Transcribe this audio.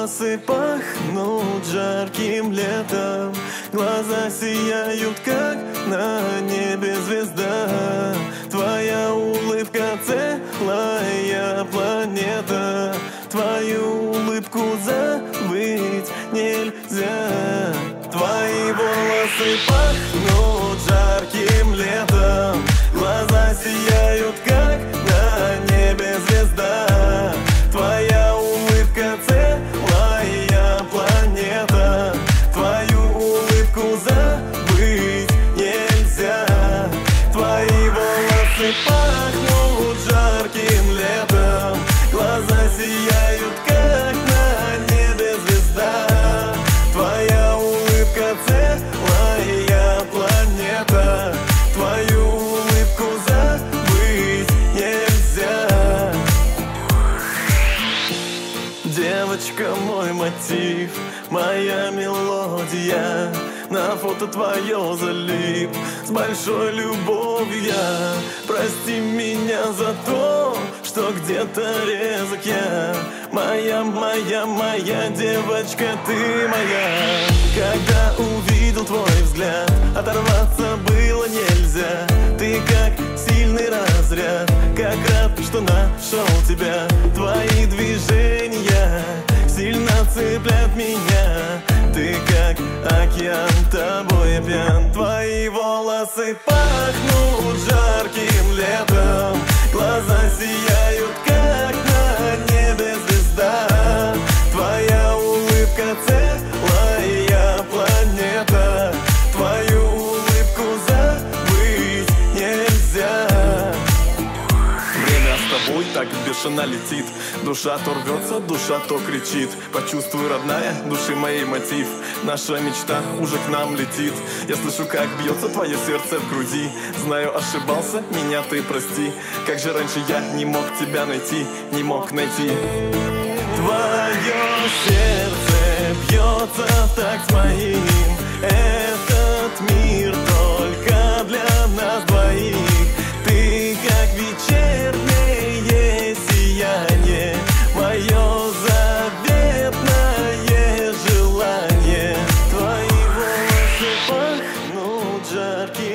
волосы пахнут жарким летом, глаза сияют, как на небе звезда. Твоя улыбка целая планета, твою улыбку забыть нельзя. Твои волосы пахнут жарким летом, глаза сияют, как на небе звезда. Твоя улыбка целая планета, твою улыбку забыть нельзя. Твои волосы пахнут жарким летом, глаза сияют, как на небе звезда. Твоя улыбка целая планета, твою улыбку забыть нельзя. Девочка, мой мотив, моя мелодия, на фото твое залип с большой любовью я. Прости меня за то, что где-то резок я. Моя, моя, моя девочка, ты моя. Когда увидел твой взгляд, оторваться было нельзя. Ты как сильный разряд, как рад, что нашел тебя. Твои движения сильно цеплят меня. Ты как океан, тобой я пьян. Твои волосы пахнут жарким летом, глаза сияют, как на небе звезда. Твоя улыбка целая планета, твою улыбку забыть нельзя. Время с тобой так бешено летит, душа то рвется, душа то кричит. Почувствуй, родная, души моей мотив, наша мечта уже к нам летит. Я слышу, как бьется твое сердце в груди. Знаю, ошибался, меня ты прости. Как же раньше я не мог тебя найти, не мог найти. Твое сердце бьется так с моим. Этот мир только для нас двоих. Ты как вечернее сияние, мое заветное желание. Твои волосы пахнут жарким